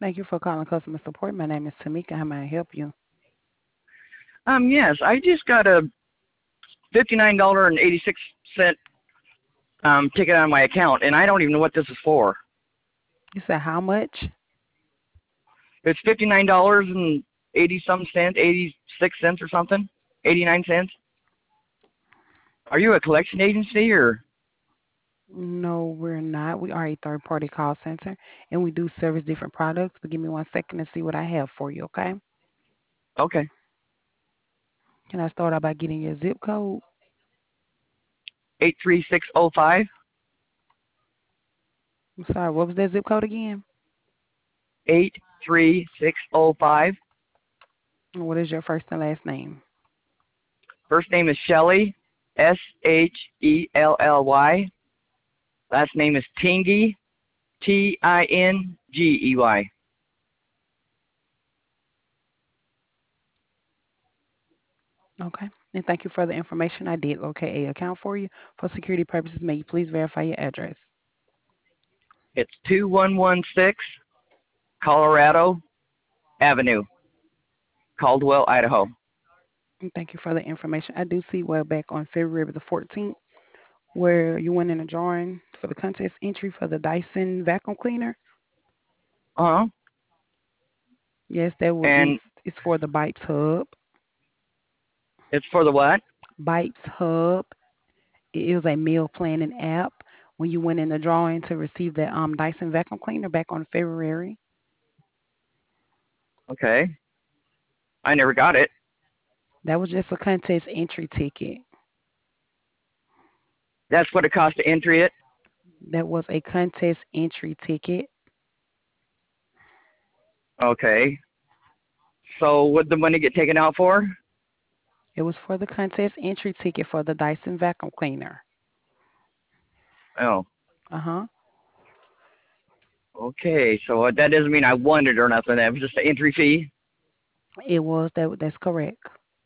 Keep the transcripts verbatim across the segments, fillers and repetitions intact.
Thank you for calling customer support. My name is Tamika. How may I help you? Um, yes, I just got a fifty-nine dollars and eighty-six cent um, ticket on my account, and I don't even know what this is for. You said how much? It's fifty-nine dollars and eighty some cents, eighty-six cents or something, eighty-nine cents. Are you a collection agency or? No, we're not. We are a third-party call center, and we do service different products. But give me one second to see what I have for you, okay? Okay. Can I start out by getting your zip code? eight three six oh five. I'm sorry, what was that zip code again? eight three six oh five. And what is your first and last name? First name is Shelly, S H E L L Y. Last name is Tingy, T I N G E Y. Okay. And thank you for the information. I did locate a account for you. For security purposes, may you please verify your address? It's two one one six Colorado Avenue, Caldwell, Idaho. And thank you for the information. I do see well back on February the fourteenth where you went in a drawing for the contest entry for the Dyson vacuum cleaner. Uh-huh. Yes, that will is And it's for the Bites Hub. it's for the what? Bites Hub. It is a meal planning app. When you went in the drawing to receive the um, Dyson vacuum cleaner back on February, Okay. I never got it. that was just a contest entry ticket. That's what it cost to enter it? That was a contest entry ticket. Okay. So what did the money get taken out for? It was for the contest entry ticket for the Dyson vacuum cleaner. Oh. Uh huh. Okay. So that doesn't mean I won it or nothing. That was just an entry fee? It was that. That's correct.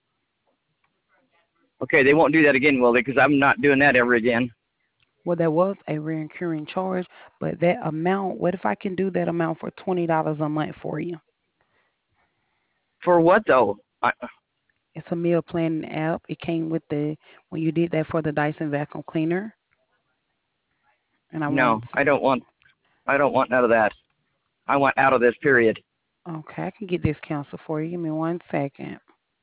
Okay. They won't do that again, will they? Because I'm not doing that ever again. Well, there was a recurring charge, but that amount. What if I can do that amount for twenty dollars a month for you? For what, though? I, It's a meal planning app. It came with the when you did that for the Dyson vacuum cleaner, and I no, wanted to. I don't want I don't want none of that. I want out of this, period. Okay, I can get this canceled for you. Give me one second.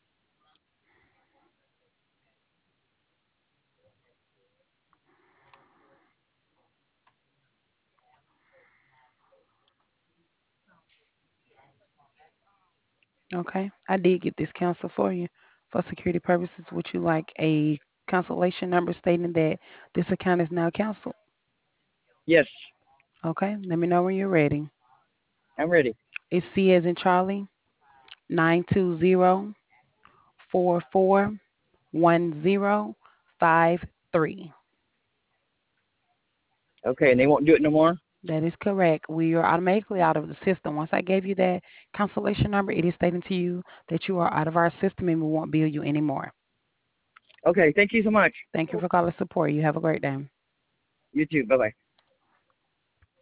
Okay, I did get this canceled for you. For security purposes, would you like a cancellation number stating that this account is now canceled? Yes, Okay, let me know when you're ready. I'm ready. It's C as in Charlie, nine two zero four four one zero five three. Okay, and they won't do it no more? That is correct. We are automatically out of the system. Once I gave you that cancellation number, it is stating to you that you are out of our system and we won't bill you anymore. Okay, thank you so much. Thank you for calling support. You have a great day. You too. Bye-bye.